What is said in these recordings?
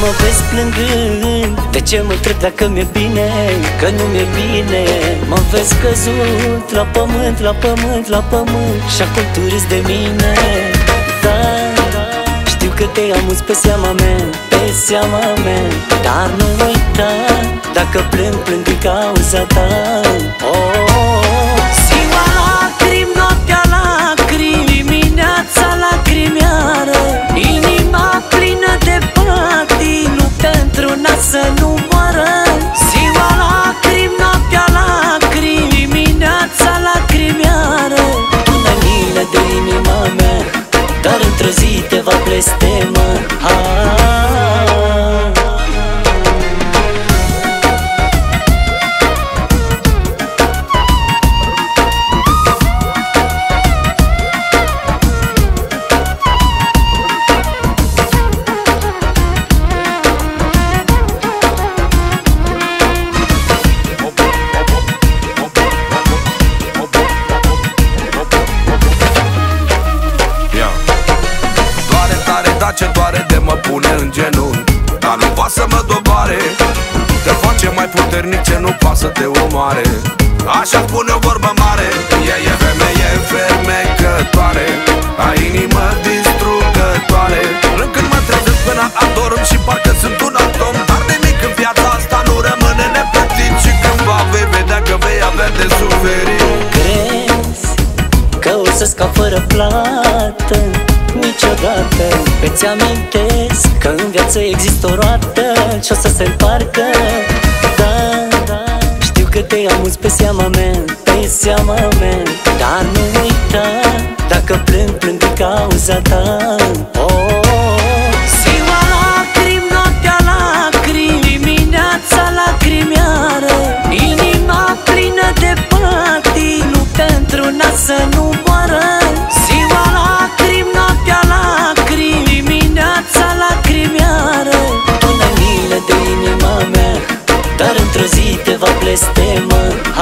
mă vezi plângând, de ce mă întreb dacă mi-e bine? Că nu mi-e bine. Mă vezi căzut la pământ, la pământ, la pământ, și acum tu râzi de mine. Da, știu că te amuzi pe seama mea, pe seama mea, dar nu uita, dacă plâng, plâng din cauza ta. Ziua lacrimi, noaptea lacrimi, dimineața lacrimiară, inima plină de patii, nu pentru una să nu moară. Ziua lacrimi, noaptea lacrimi, dimineața lacrimiară, tu n-ai milă de inima mea, dar într-o zi te va blestema. Ce doare de mă pune în genunchi, dar nu poate să mă doboare. Te face mai puternic ce nu poate să te omoare. Așa spune o vorbă mare, ea e femeie fermecătoare, a inimă distrugătoare. Plâng când mă trezesc până adorm și parcă sunt un atom, dar de mic în viața asta nu rămâne neplătit, și cândva vei vedea că vei avea de suferit. Crezi că o să scap fără plată? Niciodată. Îți amintesc că în viață există o roată și o să se întoarcă. Da, știu că te amuzi pe seama mea, pe seama mea, dar nu uita, dacă plâng, plâng din cauza ta. Ziua lacrimi, noaptea lacrimi, dimineața lacrimiară, inima plină de patii, nu pentru una să nu moară. Ziua lacrimi, noaptea lacrimi, dimineața lacrimiară, tu n-ai milă de inima mea, dar într-o zi te va blestema.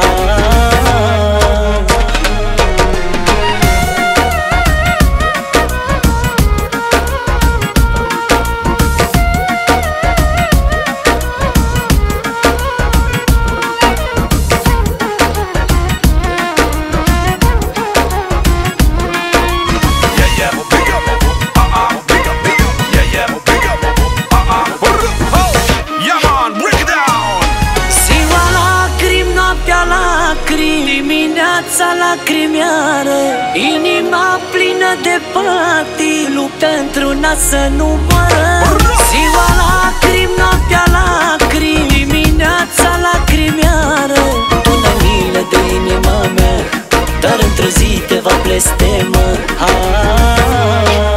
Dimineața lacrimiară, inima plină de patii, luptă într-una să nu moară. Ziua lacrimi, noaptea lacrimi, dimineața lacrimiară, tu n-ai milă de inima mea, dar într-o zi te va blestema.